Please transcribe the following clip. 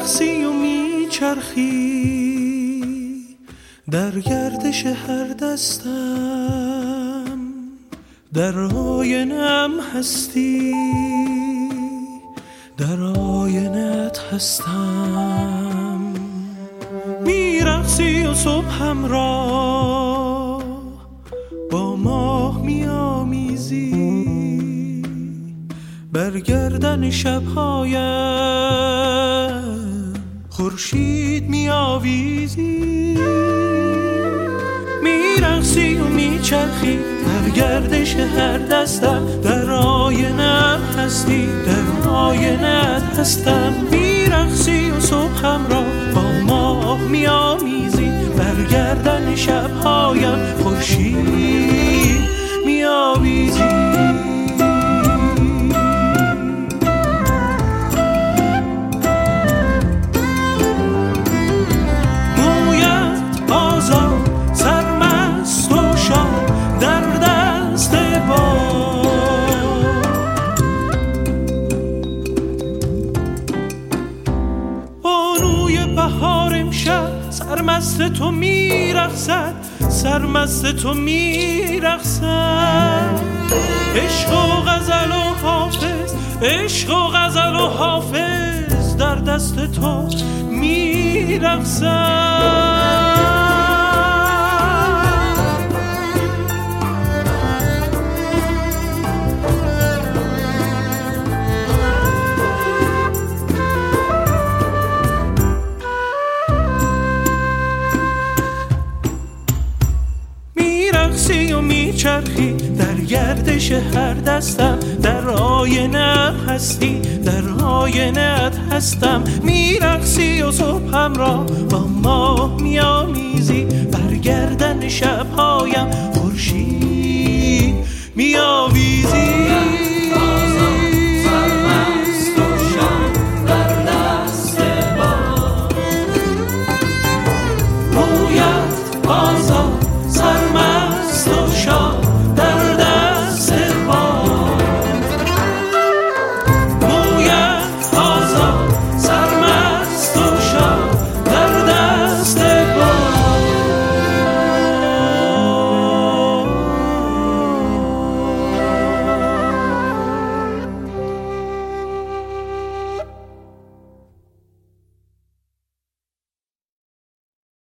میرقصی و میچرخی در گردش هر دستم، در آینم هستی، در آینت هستم. میرقصی و صبحم را با ماه میامیزی، بر گردن شبهایم خورشید میآویزی. میرقصی و میچرخی در گردش هر دستم، در آینم هستی، در آینت هستم. میرقصی و صبحم را با ماه میآمیزی، بر گردن شبهایم خورشید میآویزی. سرمست تو میرقصد، سرمست تو میرقصد. عشق و غزل و حافظ، عشق و غزل و حافظ در دست تو میرقصد. میرقصی و میچرخی در گردش هر دستم، در آینه هستی، در آینت هستم. میرقصی و صبحم را با ماه میآمیزی، بر گردن شبهایم